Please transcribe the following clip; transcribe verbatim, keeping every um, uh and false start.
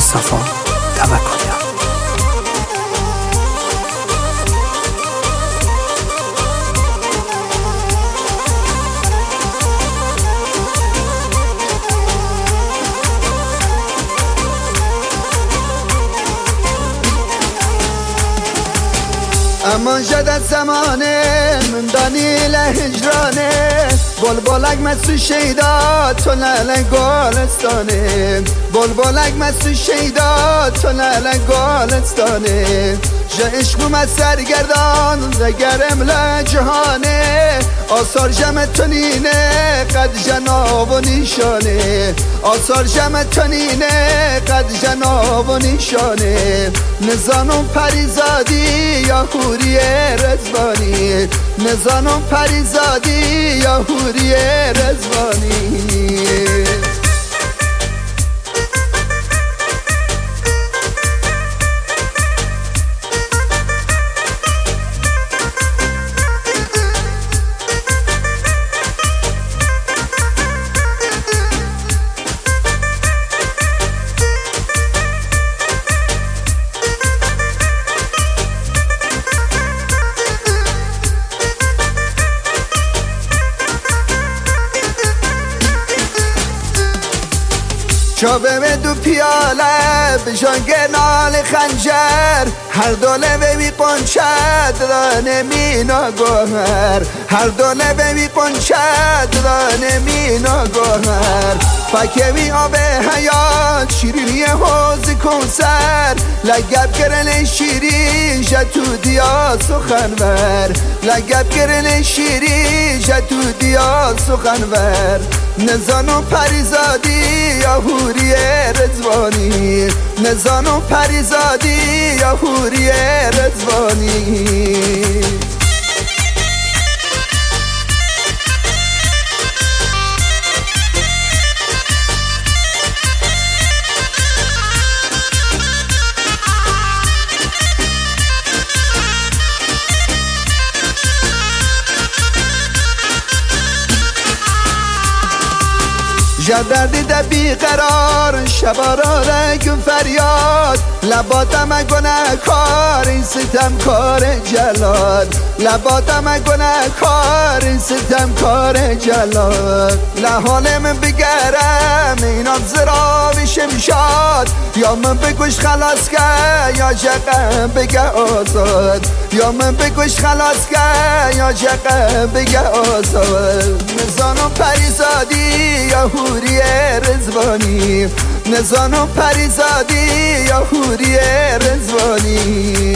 مصطفی توکلیان. اما جد زمانه من دانی لهجرانه بلبلک مسو شیدا تو لال گلستانه بلبلک مسو شیدا تو لال گلستانه جا عشقم از سرگردان زگرم لجهانه آثار جمع تنینه قد جناب و نیشانه آثار جمع تنینه قد جناب و نیشانه نزانم پریزادی یا حوری رزوانی نزانم پریزادی یا حوری رزوانی. چوبه به دو پیاله بجانگ نال خنجر هر دوله ببی پنچد دانه مینا گوهر هر دوله ببی پنچد دانه مینا گوهر فکمی آب حیات شیرینی حوز کنسر لگب گرن شیری جتو دیا سخنور لگب گرن شیری جتو دیا سخنور نزانو پریزادی یا حوری رزوانی نزانو پریزادی یا حوری رزوانی. جا دردی ده بیقرار شبارا رگم فریاد لباتم گناه کار این ستم کار جلاد لباتم گناه کار این ستم کار جلاد لحالم بگرم اینام زرابی شمشاد یا من بگوش خلاص که یا جقم بگه آزاد یا من بگوش خلاص که یا جقم بگه آزاد نزانم پریزادی یا حوری رزوانی نزانم پریزادی یا حوری رزوانی.